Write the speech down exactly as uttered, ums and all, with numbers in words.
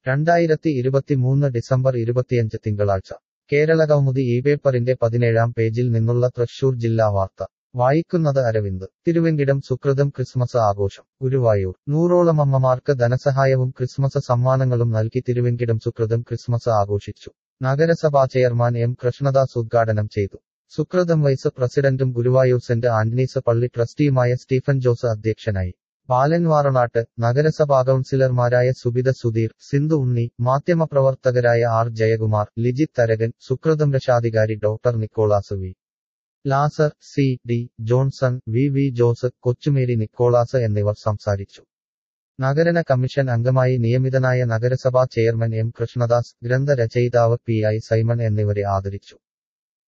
രണ്ടായിരത്തി ഇരുപത്തിമൂന്ന് ഡിസംബർ ഇരുപത്തിയഞ്ച് തിങ്കളാഴ്ച കേരളകൗമുദി ഈ പേപ്പറിന്റെ പതിനേഴാം പേജിൽ നിന്നുള്ള തൃശൂർ ജില്ലാ വാർത്ത വായിക്കുന്നത് അരവിന്ദ്. തിരുവെങ്കിടം സുകൃതം ക്രിസ്മസ് ആഘോഷം. ഗുരുവായൂർ. നൂറോളം അമ്മമാർക്ക് ധനസഹായവും ക്രിസ്മസ് സമ്മാനങ്ങളും നൽകി തിരുവെങ്കിടം സുകൃതം ക്രിസ്മസ് ആഘോഷിച്ചു. നഗരസഭാ ചെയർമാൻ എം കൃഷ്ണദാസ് ഉദ്ഘാടനം ചെയ്തു. സുകൃതം വൈസ് പ്രസിഡന്റും ഗുരുവായൂർ സെന്റ് ആന്റണീസ് പള്ളി ട്രസ്റ്റിയുമായ സ്റ്റീഫൻ ജോസ് അധ്യക്ഷനായി. ബാലൻ വാറനാട്ട്, നഗരസഭാ കൗൺസിലർമാരായ സുബിത സുധീർ, സിന്ധു ഉണ്ണി, മാധ്യമപ്രവർത്തകരായ ആർ ജയകുമാർ, ലിജിത് തരകൻ, സുകൃതം രക്ഷാധികാരി doctor Nicholas V. Lazar, C D Johnson, V V Jose, Kochumery Nicholas എന്നിവർ സംസാരിച്ചു. നഗരന കമ്മീഷൻ അംഗമായി നിയമിതനായ നഗരസഭാ ചെയർമാൻ എം കൃഷ്ണദാസ്, ഗ്രന്ഥരചയിതാവ് പി ഐ സൈമൺ എന്നിവരെ ആദരിച്ചു.